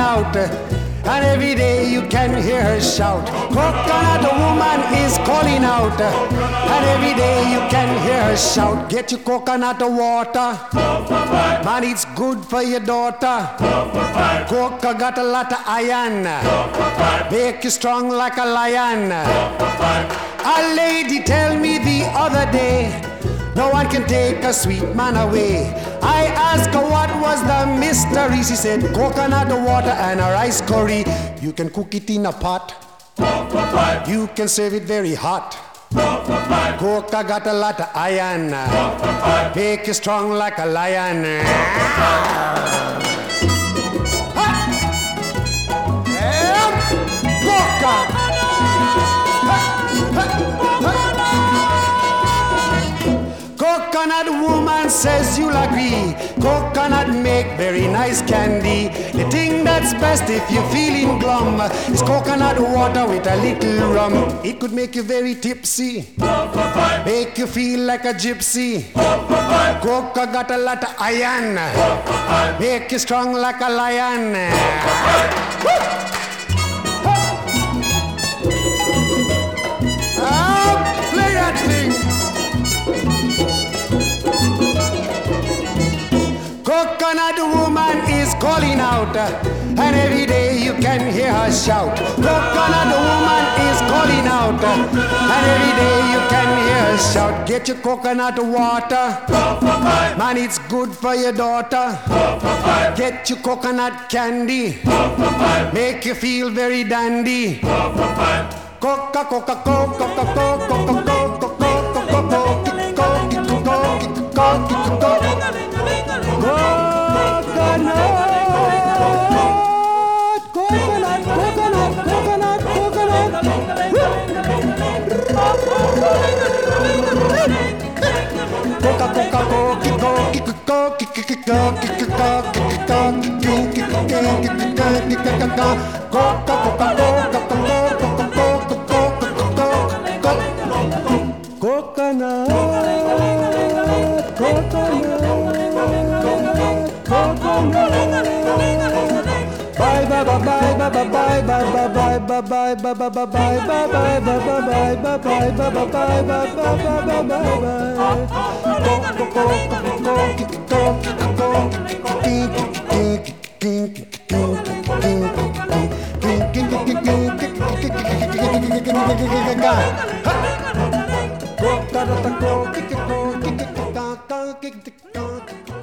out. And every day you can hear her shout. Coconut woman is calling out. And every day you can hear her shout. Get your coconut water. Man, it's good for your daughter. Coca got a lot of iron. Make you strong like a lion. A lady tell me the other day, no one can take a sweet man away. I asked her what was the mystery. She said coconut water and a rice curry. You can cook it in a pot. You can serve it very hot. Coca got a lot of iron. Make you strong like a lion. Coca. Coconut woman says you'll agree. Coconut make very nice candy. The thing that's best if you're feeling glum is coconut water with a little rum. It could make you very tipsy, make you feel like a gypsy. Coca got a lot of iron, make you strong like a lion. Play that thing. Coconut woman is calling out, and every day you can hear her shout. Coconut woman is calling out, and every day you can hear her shout. Get your coconut water, man, it's good for your daughter. Get your coconut candy, make you feel very dandy. Coca, Coca, Coca, Coca, Coca, Coca, Coca